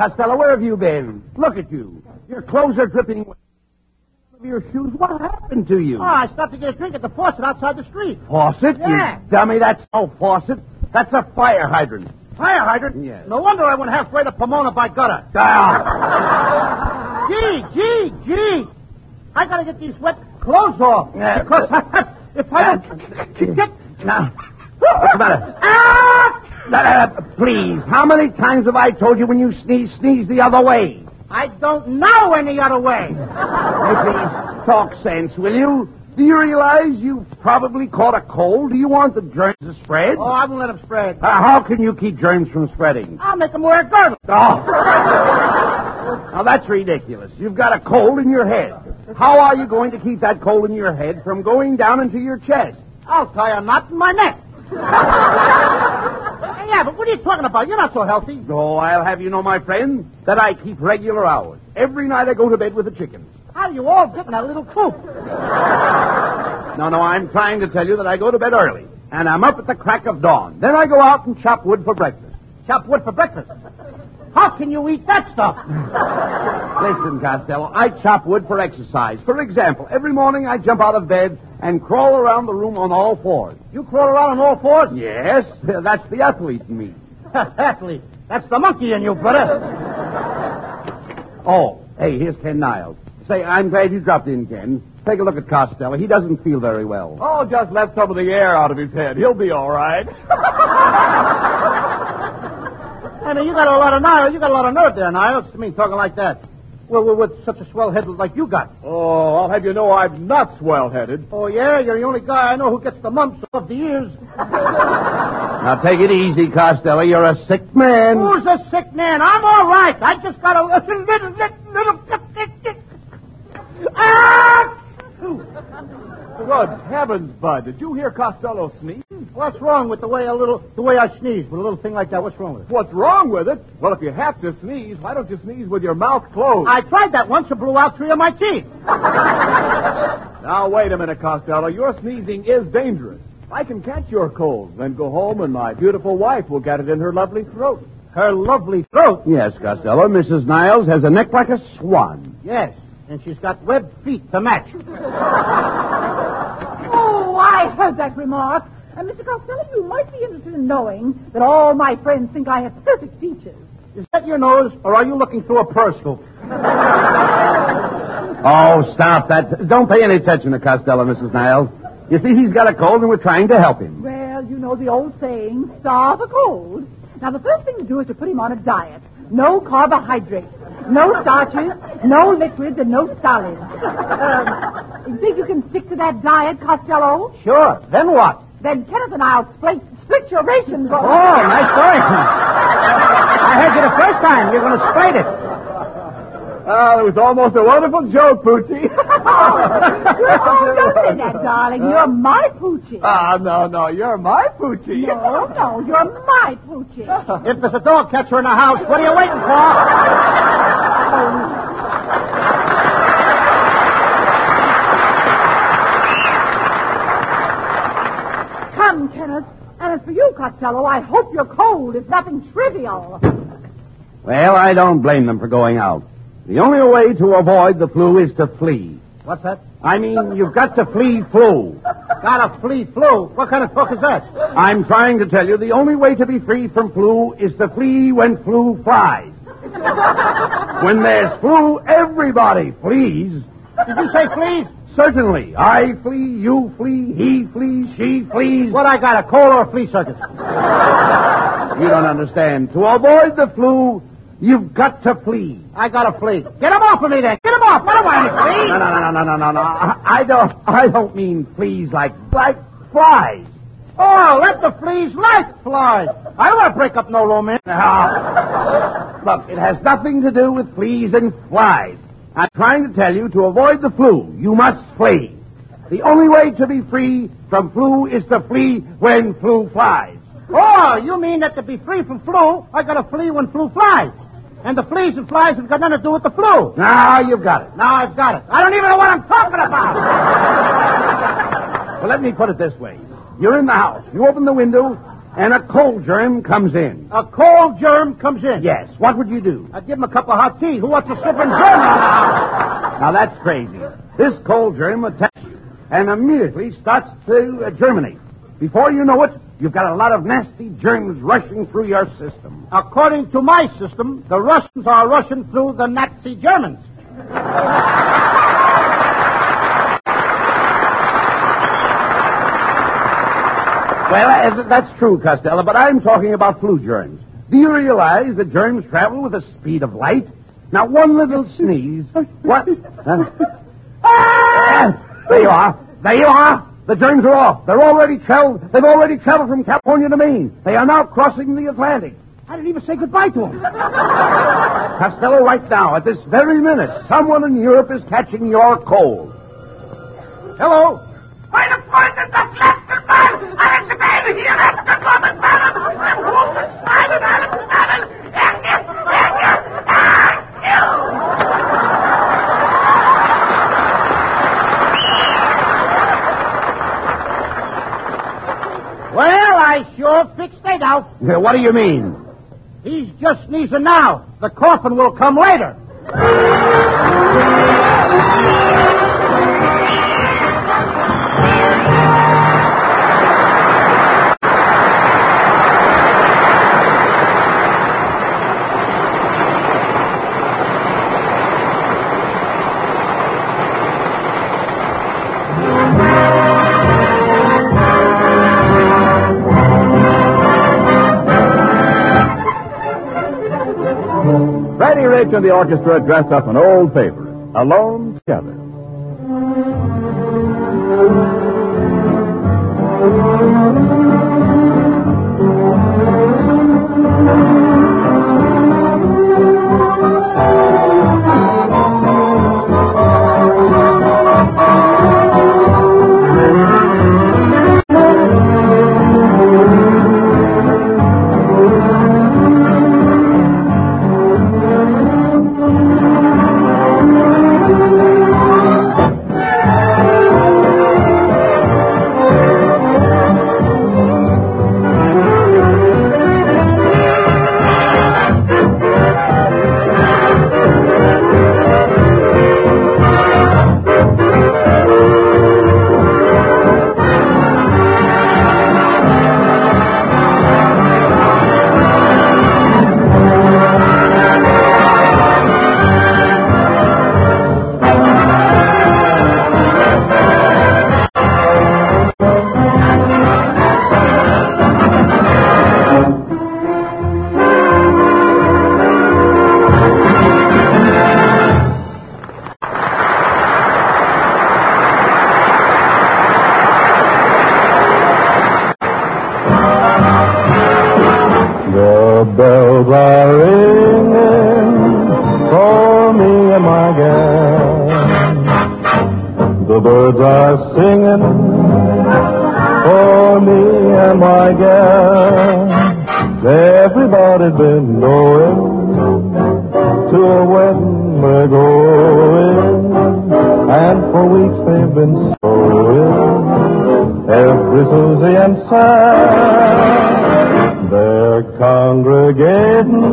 Costello, where have you been? Look at you. Your clothes are dripping wet. Your shoes. What happened to you? Oh, I stopped to get a drink at the faucet outside the street. Faucet? Yeah. You dummy, that's no faucet. That's a fire hydrant. Fire hydrant? Yes. No wonder I went halfway to Pomona by gutter. Ah. Gee. I gotta get these wet clothes off. Yeah. Because if I don't get... Now, what's the matter? Please, how many times have I told you when you sneeze the other way? I don't know any other way. Hey, please, talk sense, will you? Do you realize you've probably caught a cold? Do you want the germs to spread? Oh, I won't let them spread. How can you keep germs from spreading? I'll make them wear a girdle. Oh. Now, that's ridiculous. You've got a cold in your head. How are you going to keep that cold in your head from going down into your chest? I'll tie a knot in my neck. Yeah, but what are you talking about? You're not so healthy. Oh, I'll have you know, my friend, that I keep regular hours. Every night I go to bed with the chickens. How do you all get in that little coop? No, I'm trying to tell you that I go to bed early, and I'm up at the crack of dawn. Then I go out and chop wood for breakfast. Chop wood for breakfast? How can you eat that stuff? Listen, Costello, I chop wood for exercise. For example, every morning I jump out of bed and crawl around the room on all fours. You crawl around on all fours? Yes, that's the athlete in me. Athlete? That's the monkey in you, brother. Oh, hey, here's Ken Niles. Say, I'm glad you dropped in, Ken. Take a look at Costello. He doesn't feel very well. Oh, just let some of the air out of his head. He'll be all right. I mean, you got a lot of nerve there, Niles. I mean, talking like that. Well, with such a swell head like you got. Oh, I'll have you know I'm not swell-headed. Oh, yeah? You're the only guy I know who gets the mumps of the ears. Now, take it easy, Costello. You're a sick man. Who's a sick man? I'm all right. I just got a little... Ah! Good heavens, Bud. Did you hear Costello sneeze? What's wrong with the way I sneeze with a little thing like that? What's wrong with it? What's wrong with it? Well, if you have to sneeze, why don't you sneeze with your mouth closed? I tried that once and blew out 3 of my teeth. Now, wait a minute, Costello. Your sneezing is dangerous. I can catch your cold, then go home and my beautiful wife will get it in her lovely throat. Her lovely throat? Yes, Costello. Mrs. Niles has a neck like a swan. Yes, and she's got webbed feet to match. Oh, I heard that remark. Mr. Costello, you might be interested in knowing that all my friends think I have perfect features. Is that your nose, or are you looking through a periscope? Oh, stop that. Don't pay any attention to Costello, Mrs. Niles. You see, he's got a cold and we're trying to help him. Well, you know the old saying, starve a cold. Now, the first thing to do is to put him on a diet. No carbohydrates, no starches, no liquids, and no solids. You think you can stick to that diet, Costello? Sure. Then what? Then Kenneth and I'll split your rations. Oh, nice going. I heard you the first time. You're going to split it. Oh, it was almost a wonderful joke, Poochie. Oh, don't say that, darling. You're my Poochie. No, you're my Poochie. No, you're my Poochie. If there's a dog catcher in the house, what are you waiting for? Come, Kenneth. And as for you, Costello, I hope your cold is nothing trivial. Well, I don't blame them for going out. The only way to avoid the flu is to flee. What's that? I mean, you've got to flee flu. Gotta flee flu. What kind of talk is that? I'm trying to tell you the only way to be free from flu is to flee when flu flies. When there's flu, everybody flees. Did you say fleas? Certainly. I flee, you flee, he flees, she flees. What I got, a cold or a flea circus? You don't understand. To avoid the flu, you've got to flee. I gotta flee. Get him off of me then. Get him off. I don't want any fleas. No. I don't mean fleas like flies. Oh, let the fleas like flies. I don't want to break up no romance. Look, it has nothing to do with fleas and flies. I'm trying to tell you, to avoid the flu, you must flee. The only way to be free from flu is to flee when flu flies. Oh, you mean that to be free from flu, I gotta flee when flu flies. And the fleas and flies have got nothing to do with the flu. Now you've got it. Now I've got it. I don't even know what I'm talking about. Well, let me put it this way. You're in the house. You open the window, and a cold germ comes in. A cold germ comes in. Yes. What would you do? I'd give him a cup of hot tea. Who wants a slipping germ? Now, that's crazy. This cold germ attacks you and immediately starts to germinate. Before you know it, you've got a lot of nasty germs rushing through your system. According to my system, the Russians are rushing through the Nazi Germans. Well, that's true, Costello, but I'm talking about flu germs. Do you realize that germs travel with the speed of light? Now, one little sneeze... What? There you are. There you are. The germs are off. They've already traveled from California to Maine. They are now crossing the Atlantic. I didn't even say goodbye to him. Costello, right now, at this very minute, someone in Europe is catching your cold. Hello? Meine Freunde, das letzte Mal, als ich meine hier gekommen waren, im Hof schneiden alle zusammen. Well, I sure fixed it out. What do you mean? He's just sneezing now. The coffin will come later. Freddie Rich and the orchestra dress up an old favorite, Alone Together. bells are ringing for me and my gal. The birds are singing for me and my gal. Everybody's been going to a wedding we're going, and for weeks they've been sewing every Susie and Sam. They're congregating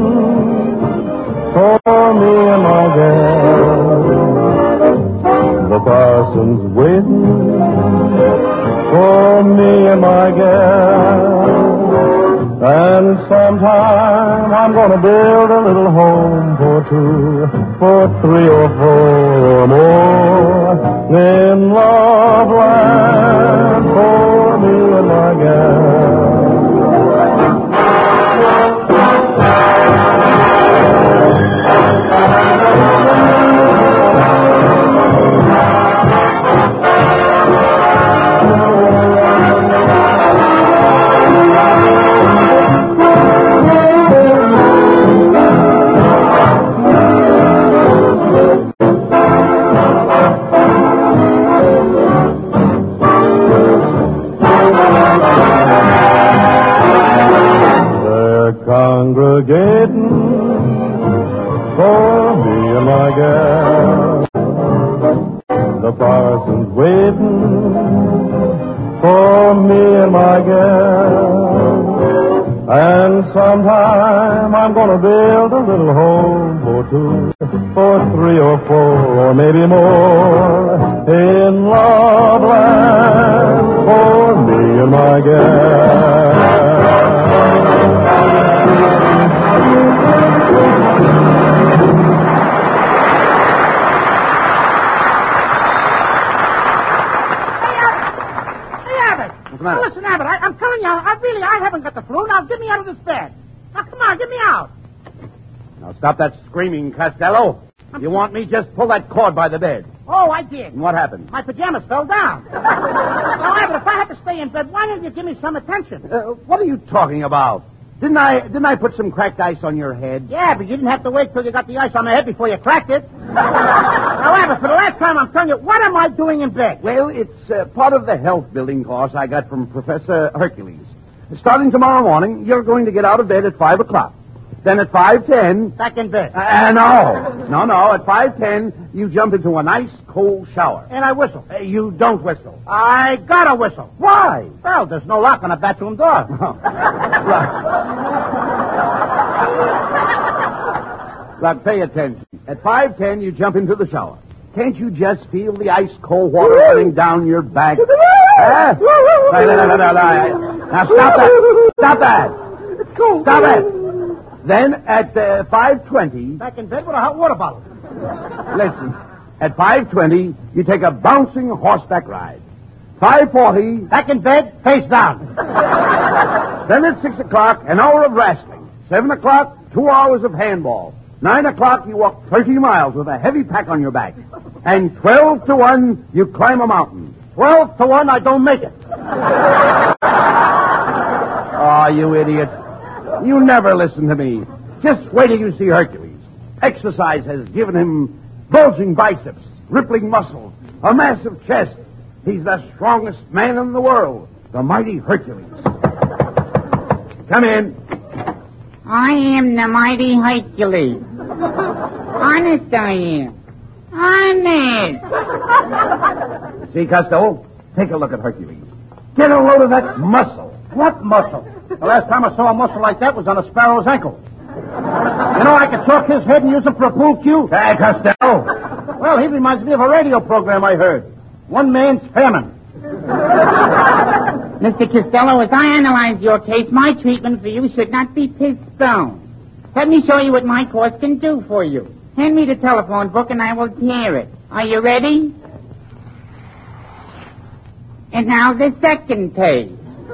for me and my gal. The parson's waiting for me and my gal. And sometime I'm gonna build a little home for two, for three or four or more in love land for me and my gal. Congregating for me and my gal. The parson's waiting for me and my gal. And sometime I'm gonna build a little home for two, for three or four, or maybe more, in Love Land for me and my gal. Now, listen, Abbott, I'm telling you, I haven't got the flu. Now, get me out of this bed. Now, come on, get me out. Now, stop that screaming, Costello. You want me just pull that cord by the bed. Oh, I did. And what happened? My pajamas fell down. Now, Abbott, if I had to stay in bed, why didn't you give me some attention? What are you talking about? Didn't I put some cracked ice on your head? Yeah, but you didn't have to wait till you got the ice on the head before you cracked it. Now, Abbott, for the last time, I'm telling you, what am I doing in bed? Well, it's part of the health building course I got from Professor Hercules. Starting tomorrow morning, you're going to get out of bed at 5 o'clock. Then at 5:10... Back in bed. No. At 5:10, you jump into a nice cold shower. And I whistle. You don't whistle. I gotta whistle. Why? Well, there's no lock on a bathroom door. Look, pay attention. At 5:10, you jump into the shower. Can't you just feel the ice cold water running down your back? Now stop that. Stop that. It's cold. Stop it. Then at 5:20... Back in bed with a hot water bottle. Listen. At 5:20, you take a bouncing horseback ride. 5:40... Back in bed, face down. Then at 6 o'clock, an hour of wrestling. 7 o'clock, 2 hours of handball. 9 o'clock, you walk 30 miles with a heavy pack on your back. And 12 to 1, you climb a mountain. 12 to 1, I don't make it. Oh, you idiot. You never listen to me. Just wait till you see Hercules. Exercise has given him bulging biceps, rippling muscles, a massive chest. He's the strongest man in the world, the mighty Hercules. Come in. I am the mighty Hercules. Honest, I am. Honest. See, Costello? Take a look at Hercules. Get a load of that muscle. What muscle? The last time I saw a muscle like that was on a sparrow's ankle. You know, I could chalk his head and use him for a pool cue. Hey, Costello. Well, he reminds me of a radio program I heard. One man's famine. Mr. Costello, as I analyze your case, my treatment for you should not be postponed. Let me show you what my course can do for you. Hand me the telephone book and I will tear it. Are you ready? And now the second page.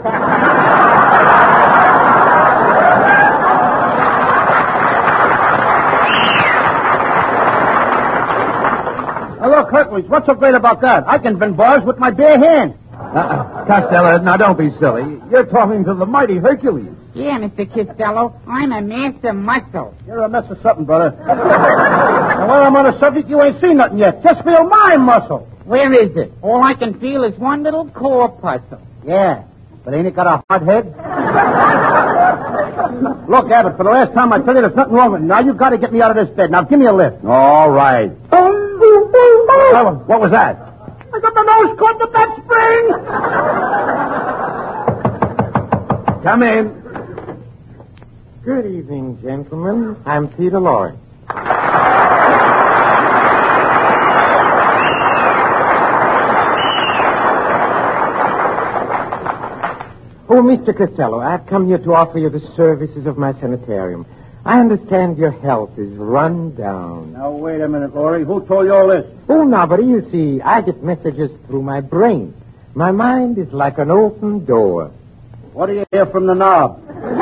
Now, look, Hercules, what's so great about that? I can bend bars with my bare hand. Costello, now don't be silly. You're talking to the mighty Hercules. Yeah, Mr. Costello, I'm a master muscle. You're a mess of something, brother. Now, while I'm on the subject, you ain't seen nothing yet. Just feel my muscle. Where is it? All I can feel is one little corpuscle. Yeah, but ain't it got a hard head? Look, Abbott, for the last time I tell you there's nothing wrong with it. Now you've got to get me out of this bed. Now give me a lift. All right. What was that? I got my nose caught in the back spring. Come in. Good evening, gentlemen. I'm Peter Lorre. Oh, Mr. Costello, I've come here to offer you the services of my sanitarium. I understand your health is run down. Now, wait a minute, Laurie. Who told you all this? Oh, nobody. You see, I get messages through my brain. My mind is like an open door. What do you hear from the knob?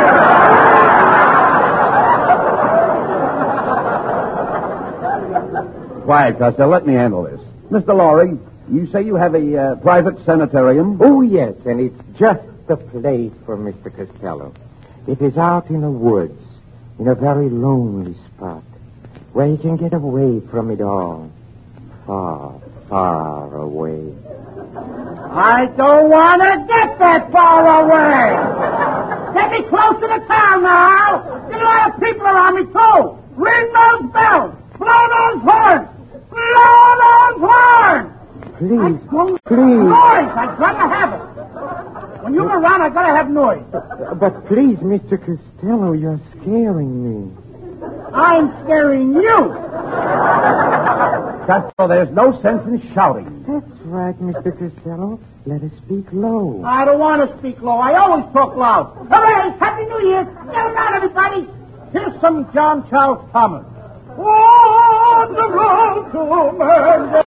Quiet, Costello. Let me handle this. Mr. Lorre, you say you have a private sanitarium? Oh, yes, and it's just the place for Mr. Costello. It is out in the woods, in a very lonely spot, where he can get away from it all. Far, far away. I don't want to get that far away. Get me closer to town now. There's a lot of people around me, too. Ring those bells. Blow those horns. Blow those horns. Please, Noise. please. I'd rather have it. When you're around, I gotta have noise. But please, Mr. Costello, you're scaring me. I'm scaring you. Costello, there's no sense in shouting. That's right, Mr. Costello. Let us speak low. I don't want to speak low. I always talk loud. Hooray! Happy New Year! Get around, everybody. Here's some John Charles Thomas. On the road to Manhattan.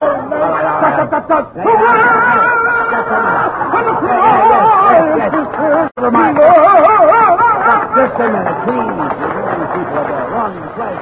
Never mind. Just a minute, please. The people are there. Wrong place.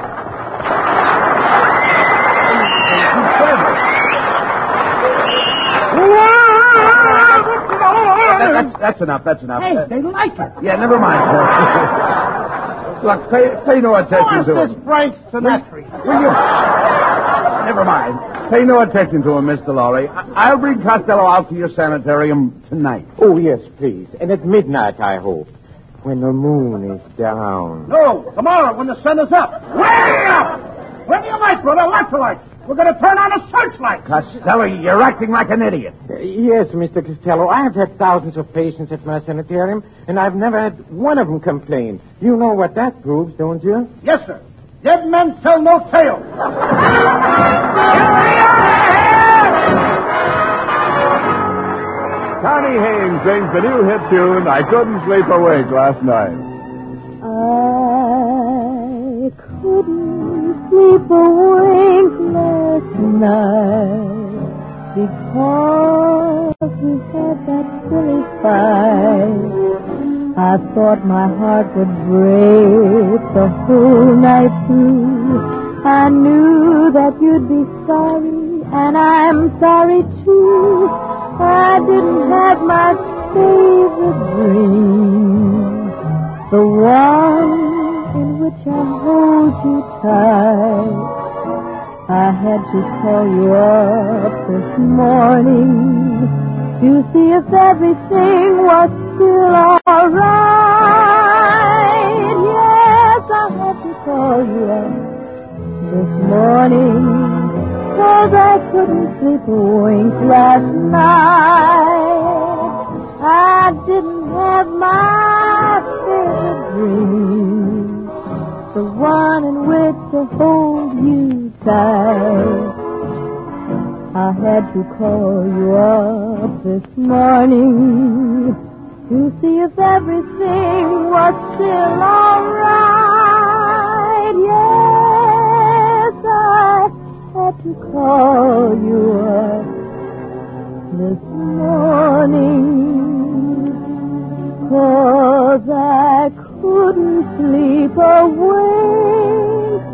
That's enough. Hey, they like it. Yeah, never mind. Look, pay no attention to What's him. this Frank Sinatra? Will you? Never mind. Pay no attention to him, Mr. Lorry. I'll bring Costello out to your sanitarium tonight. Oh, yes, please. And at midnight, I hope. When the moon is down. No, tomorrow when the sun is up. Way up! Plenty of light, brother. Lots of light. We're going to turn on a searchlight. Costello, you're acting like an idiot. Yes, Mr. Costello. I have had thousands of patients at my sanitarium, and I've never had one of them complain. You know what that proves, don't you? Yes, sir. Dead men tell no tales. Connie Haynes sings the new hit tune, I Couldn't Sleep a Wink Last Night. I couldn't sleep a wink last night because we had that silly fight. I thought my heart would break the whole night through. I knew that you'd be sorry, and I'm sorry too. I didn't have my favorite dream, the one in which I hold you tight. I had to call you up this morning to see if everything was still all right. Yes, I had to call you up this morning, 'cause I couldn't sleep a wink last night. I didn't have my favorite dream, the one in which to hold you tight. I had to call you up this morning to see if everything was still all right. Yes, I had to call you up this morning, 'cause I couldn't sleep a wink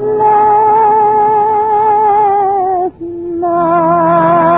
last night.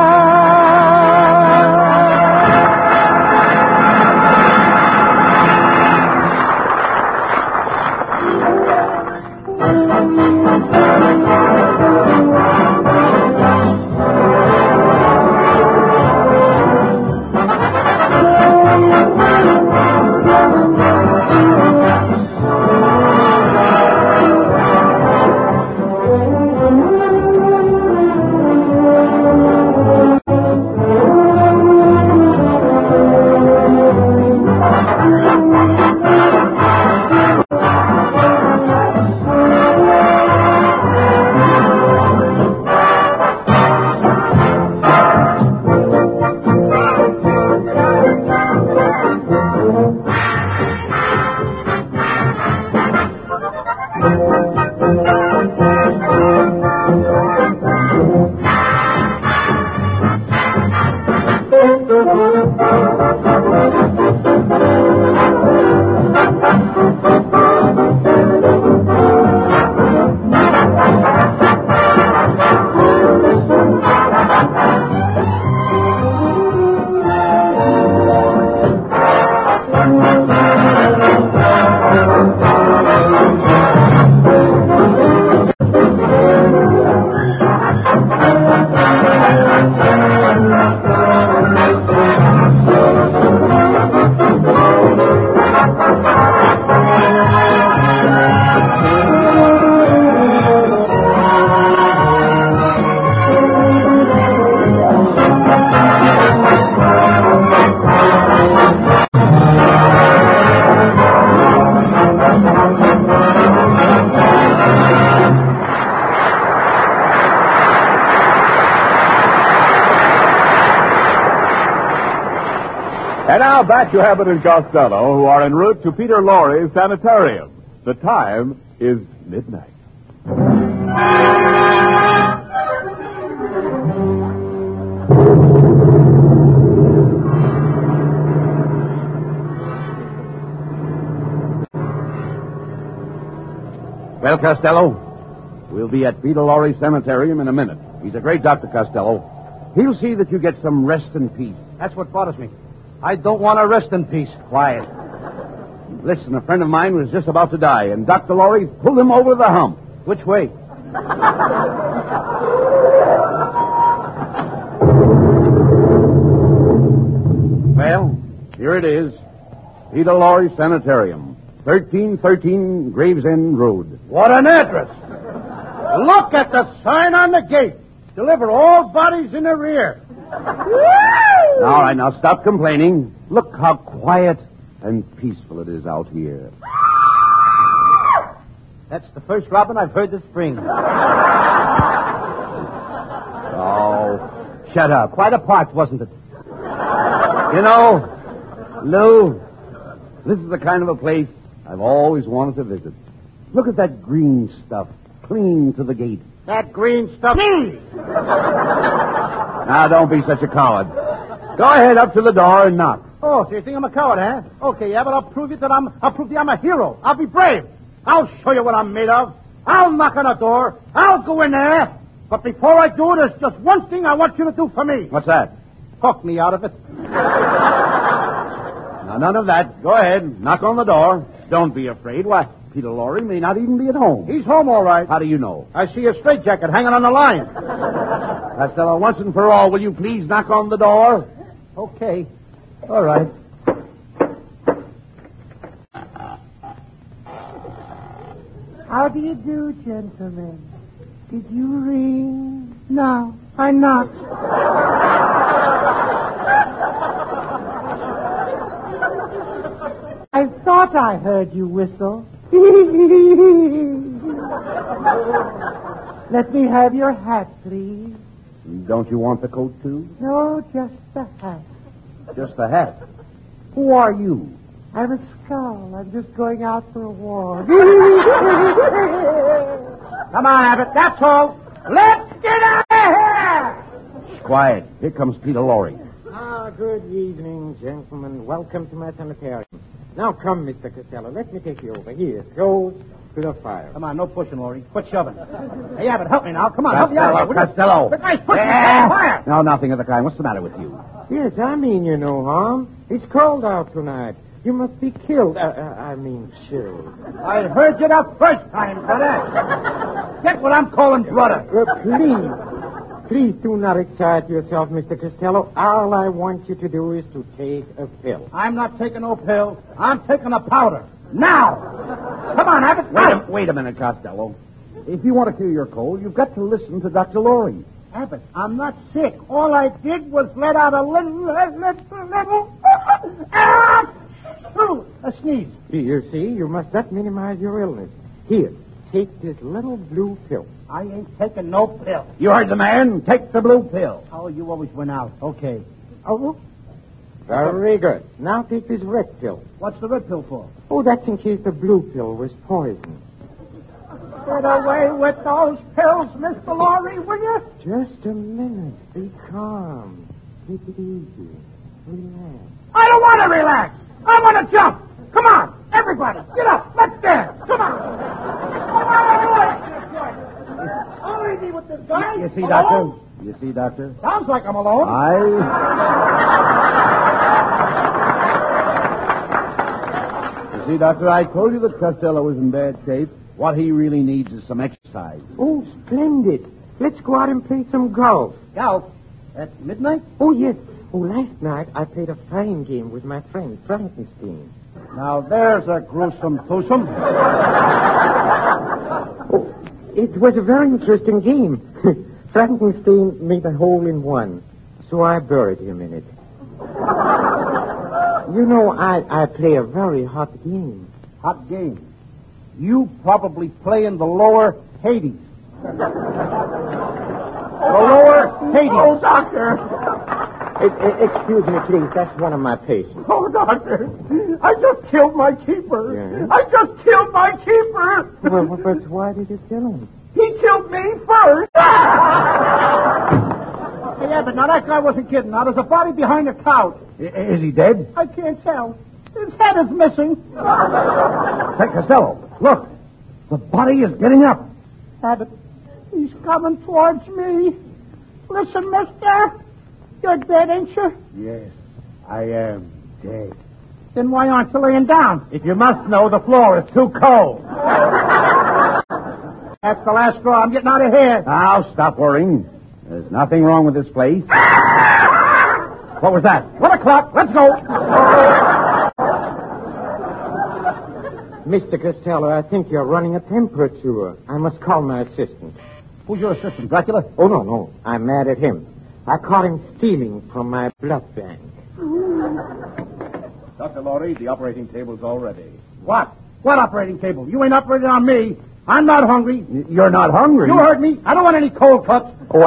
And now back to Abbott and Costello, who are en route to Peter Lorre's sanitarium. The time is midnight. Well, Costello, we'll be at Peter Lorre's sanitarium in a minute. He's a great doctor, Costello. He'll see that you get some rest and peace. That's what bothers me. I don't want to rest in peace. Quiet. Listen, a friend of mine was just about to die, and Dr. Lorre pulled him over the hump. Which way? Well, here it is. Peter Lorre Sanitarium, 1313 Gravesend Road. What an address. Look at the sign on the gate. Deliver all bodies in the rear. All right, now stop complaining. Look how quiet and peaceful it is out here. That's the first robin I've heard this spring. Oh, Shut up. Quite a part, wasn't it? you know, Lou, this is the kind of a place I've always wanted to visit. Look at that green stuff clinging to the gate. That green stuff. Now, don't be such a coward. Go ahead up to the door and knock. Oh, so you think I'm a coward, huh? Okay, yeah, but I'll prove you I'm a hero. I'll be brave. I'll show you what I'm made of. I'll knock on the door. I'll go in there. But before I do, there's just one thing I want you to do for me. What's that? Talk me out of it. Now, none of that. Go ahead. Knock on the door. Don't be afraid. Why, Peter Lorre may not even be at home. He's home, all right. How do you know? I see a straitjacket hanging on the line. Costello, once and for all, will you please knock on the door? Okay. All right. How do you do, gentlemen? Did you ring? No, I knocked. I thought I heard you whistle. Let me have your hat, please. Don't you want the coat, too? No, just the hat. Just the hat. Who are you? I'm a skull. I'm just going out for a walk. Come on, Abbott. That's all. Let's get out of here! Shh, quiet. Here comes Peter Lorre. Good evening, gentlemen. Welcome to my sanitarium. Now come, Mr. Costello. Let me take you over. Here, close to the fire. Come on, no pushing, Lorre. Quit shoving. Hey, Abbott, help me now. Come on, help me out. Costello. The guy's pushing the fire. No, nothing of the kind. What's the matter with you? Yes, I mean you no harm. It's cold out tonight. You must be killed. Chilled. I heard you the first time, brother. Get what I'm calling brother. Please do not excite yourself, Mr. Costello. All I want you to do is to take a pill. I'm not taking no pill. I'm taking a powder. Now! Come on, Abbott. Wait a minute, Costello. If you want to cure your cold, you've got to listen to Dr. Lorre. Abbott, I'm not sick. All I did was let out a little a sneeze. You see, you must not minimize your illness. Here, take this little blue pill. I ain't taking no pill. You heard the man. Take the blue pill. Oh, you always went out. Okay. Oh, very good. Now take this red pill. What's the red pill for? Oh, that's in case the blue pill was poison. Get away with those pills, Mr. Lorre, will you? Just a minute. Be calm. Take it easy. Relax. I don't want to relax. I want to jump. Come on, everybody, get up. Let's dance. Come on. I'll leave me with this guy. You see, Doctor? You see, Doctor? Sounds like I'm alone. You see, Doctor, I told you that Costello was in bad shape. What he really needs is some exercise. Oh, splendid. Let's go out and play some golf. Golf? At midnight? Oh, yes. Oh, last night I played a fine game with my friend, Frankenstein. Now, there's a gruesome twosome. Oh, it was a very interesting game. Frankenstein made a hole in one, so I buried him in it. You know, I play a very hot game. Hot game? You probably play in the lower Hades. The lower Hades. Oh, Doctor. Excuse me, please. That's one of my patients. Oh, doctor, I just killed my keeper. Yeah? I just killed my keeper. Well, but why did you kill him? He killed me first. Yeah, but now that guy wasn't kidding. Now, there's a body behind the couch. Is he dead? I can't tell. His head is missing. Hey, Costello, look. The body is getting up. Abbott, he's coming towards me. Listen, mister. You're dead, ain't you? Yes, I am dead. Then why aren't you laying down? If you must know, the floor is too cold. That's the last straw. I'm getting out of here. Now, stop worrying. There's nothing wrong with this place. What was that? 1 o'clock. Let's go. Mr. Costello, I think you're running a temperature. I must call my assistant. Who's your assistant, Dracula? Oh, no. I'm mad at him. I caught him stealing from my blood bank. Dr. Laurie, the operating table's all ready. What? What operating table? You ain't operating on me. I'm not hungry. You're not hungry? You heard me. I don't want any cold cuts. Oh,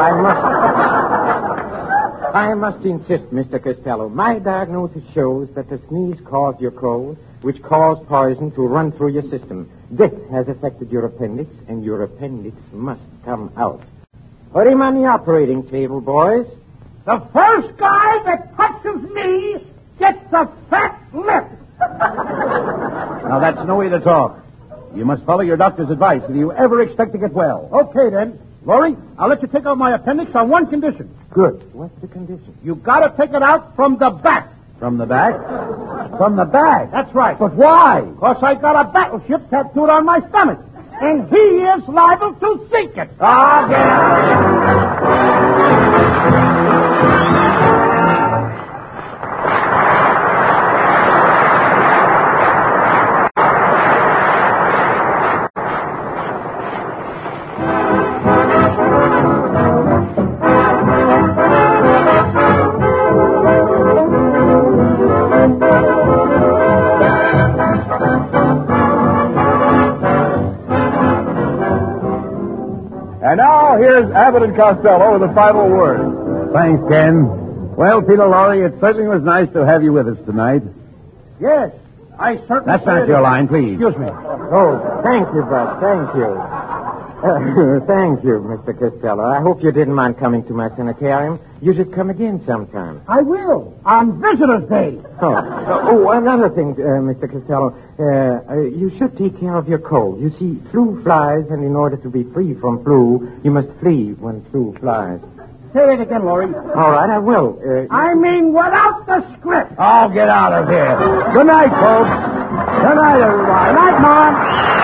I must insist, Mr. Costello. My diagnosis shows that the sneeze caused your cold, which caused poison to run through your system. This has affected your appendix, and your appendix must come out. Put him on the operating table, boys. The first guy that touches me gets a fat lip. Now, that's no way to talk. You must follow your doctor's advice if you ever expect to get well. Okay, then. Laurie, I'll let you take out my appendix on one condition. Good. What's the condition? You gotta take it out from the back. From the back? From the back? That's right. But why? Because I got a battleship tattooed on my stomach. And he is liable to sink it. Oh, get And now, here's Abbott and Costello with the final word. Thanks, Ken. Well, Peter Lorre, it certainly was nice to have you with us tonight. Yes, I certainly That's not your line, please. Excuse me. Oh, thank you, Bud. Thank you. Thank you, Mr. Costello. I hope you didn't mind coming to my sanitarium. You should come again sometime. I will. On Visitor's Day. Oh, another thing, Mr. Costello. You should take care of your cold. You see, flu flies, and in order to be free from flu, you must flee when flu flies. Say it again, Laurie. All right, I will. I mean without the script. Oh, get out of here. Good night, folks. Good night, everybody. Good night, Mom.